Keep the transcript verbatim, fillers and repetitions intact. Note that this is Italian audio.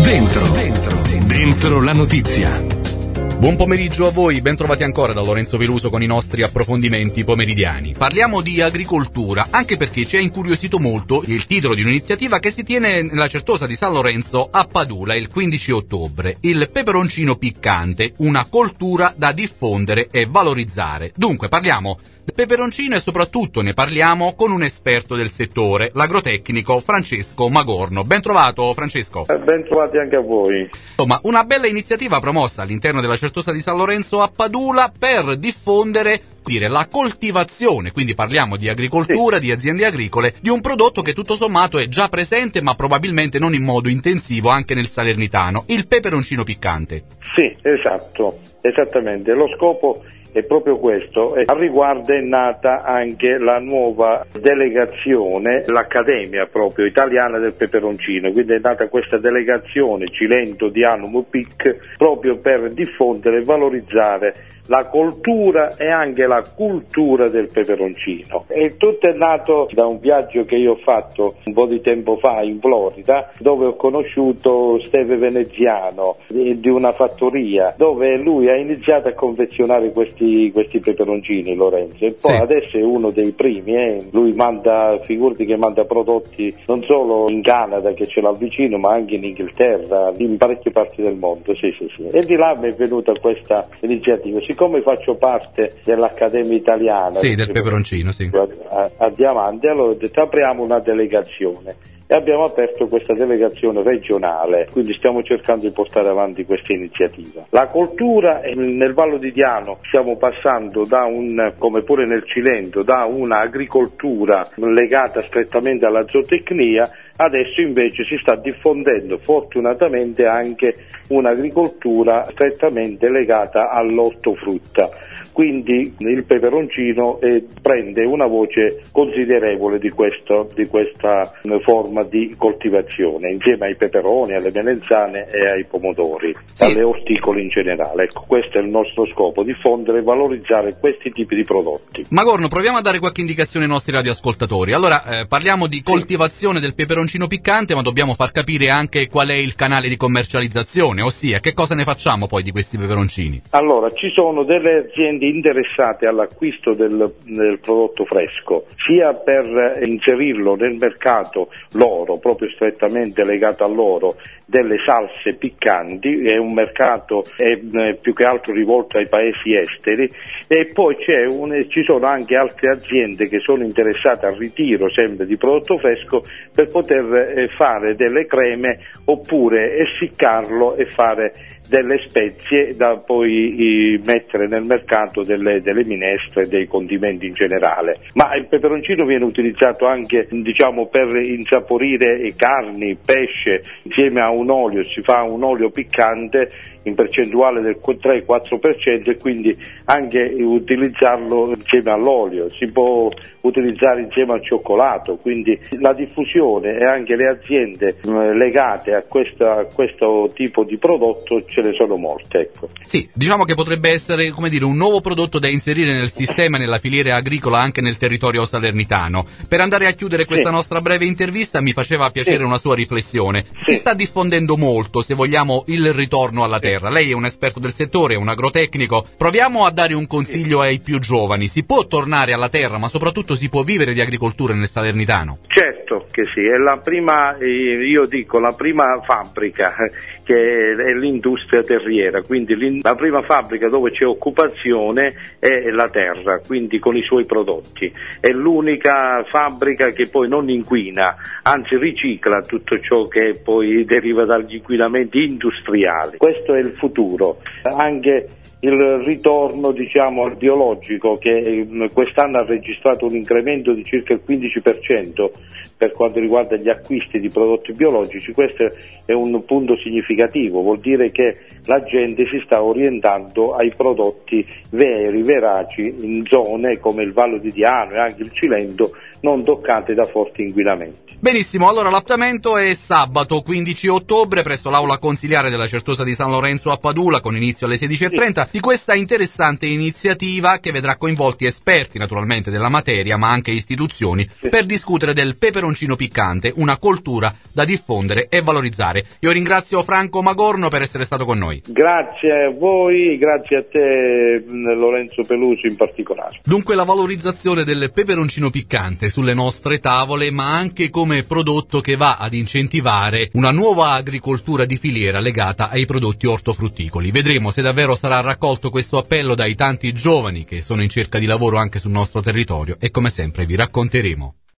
Dentro, dentro, dentro la notizia. Buon pomeriggio a voi, ben trovati ancora da Lorenzo Peluso con i nostri approfondimenti pomeridiani. Parliamo di agricoltura, anche perché ci ha incuriosito molto il titolo di un'iniziativa che si tiene nella Certosa di San Lorenzo a Padula il quindici ottobre. Il peperoncino piccante, una coltura da diffondere e valorizzare. Dunque parliamo del peperoncino e soprattutto ne parliamo con un esperto del settore, l'agrotecnico Francesco Magorno. Ben trovato Francesco. Ben trovati anche a voi. Insomma, una bella iniziativa promossa all'interno della Certosa di San Lorenzo a Padula per diffondere dire la coltivazione, quindi parliamo di agricoltura, sì. di aziende agricole, di un prodotto che tutto sommato è già presente ma probabilmente non in modo intensivo anche nel Salernitano, il peperoncino piccante. Sì, esatto, esattamente. Lo scopo è proprio questo. A riguardo è nata anche la nuova delegazione, l'Accademia proprio italiana del peperoncino, quindi è nata questa delegazione Cilento Dianum P I C proprio per diffondere e valorizzare la coltura e anche la cultura del peperoncino. E tutto è nato da un viaggio che io ho fatto un po' di tempo fa in Florida, dove ho conosciuto Steve Veneziano di una fattoria, dove lui ha iniziato a confezionare questi, questi peperoncini, Lorenzo, e poi sì. adesso è uno dei primi, eh. lui manda, figurati che manda prodotti non solo in Canada che ce l'ha vicino, ma anche in Inghilterra, in parecchie parti del mondo, sì, sì, sì. E di là mi è venuta questa iniziativa. Siccome faccio parte dell'Accademia Italiana sì, del peperoncino, sì. a, a Diamante, allora ho detto apriamo una delegazione e abbiamo aperto questa delegazione regionale, quindi stiamo cercando di portare avanti questa iniziativa. La coltura nel Vallo di Diano stiamo passando da un, come pure nel Cilento, da una agricoltura legata strettamente alla zootecnia, adesso invece si sta diffondendo fortunatamente anche un'agricoltura strettamente legata all'ortofrutta. Quindi il peperoncino eh, prende una voce considerevole di, questo, di questa eh, forma di coltivazione, insieme ai peperoni, alle melenzane e ai pomodori, sì. alle orticole in generale. Ecco, questo è il nostro scopo, diffondere e valorizzare questi tipi di prodotti. Magorno, proviamo a dare qualche indicazione ai nostri radioascoltatori. Allora, eh, parliamo di coltivazione sì. del peperoncino piccante, ma dobbiamo far capire anche qual è il canale di commercializzazione, ossia che cosa ne facciamo poi di questi peperoncini? Allora, ci sono delle aziende interessate all'acquisto del, del prodotto fresco, sia per inserirlo nel mercato loro, proprio strettamente legato a loro, delle salse piccanti, è un mercato è, è più che altro rivolto ai paesi esteri, e poi c'è un, ci sono anche altre aziende che sono interessate al ritiro sempre di prodotto fresco per poter eh, fare delle creme oppure essiccarlo e fare delle spezie da poi eh, mettere nel mercato delle, delle minestre e dei condimenti in generale. Ma il peperoncino viene utilizzato anche diciamo per insaporire carni, pesce, insieme a un olio, si fa un olio piccante in percentuale del tre quattro per cento e quindi anche utilizzarlo insieme all'olio, si può utilizzare insieme al cioccolato, quindi la diffusione e anche le aziende mh, legate a, questa, a questo tipo di prodotto ce ne sono molte. Ecco. Sì, diciamo che potrebbe essere come dire un nuovo prodotto da inserire nel sistema e nella filiera agricola anche nel territorio salernitano. Per andare a chiudere questa sì. nostra breve intervista mi faceva piacere sì. una sua riflessione. Sì. Si sta diffondendo molto, se vogliamo, il ritorno alla terra. Lei è un esperto del settore, è un agrotecnico. Proviamo a dare un consiglio ai più giovani. Si può tornare alla terra, ma soprattutto si può vivere di agricoltura nel Salernitano? Certo che sì, è la prima, io dico, la prima fabbrica che è l'industria terriera, quindi la prima fabbrica dove c'è occupazione è la terra, quindi con i suoi prodotti. È l'unica fabbrica che poi non inquina, anzi ricicla tutto ciò che poi deriva dagli inquinamenti industriali. Questo è il futuro. Anche il ritorno diciamo al biologico, che quest'anno ha registrato un incremento di circa il quindici per cento per quanto riguarda gli acquisti di prodotti biologici. Questo è un punto significativo, vuol dire che la gente si sta orientando ai prodotti veri, veraci, in zone come il Vallo di Diano e anche il Cilento, non toccate da forti inquinamenti. Benissimo, allora l'appuntamento è sabato quindici ottobre presso l'aula consiliare della Certosa di San Lorenzo a Padula, con inizio alle sedici e trenta, di questa interessante iniziativa che vedrà coinvolti esperti naturalmente della materia, ma anche istituzioni, sì. per discutere del peperoncino piccante, una coltura da diffondere e valorizzare. Io ringrazio Franco Magorno per essere stato con noi. Grazie a voi, grazie a te Lorenzo Peluso in particolare. Dunque la valorizzazione del peperoncino piccante sulle nostre tavole, ma anche come prodotto che va ad incentivare una nuova agricoltura di filiera legata ai prodotti ortofrutticoli. Vedremo se davvero sarà raccolto questo appello dai tanti giovani che sono in cerca di lavoro anche sul nostro territorio, e come sempre vi racconteremo.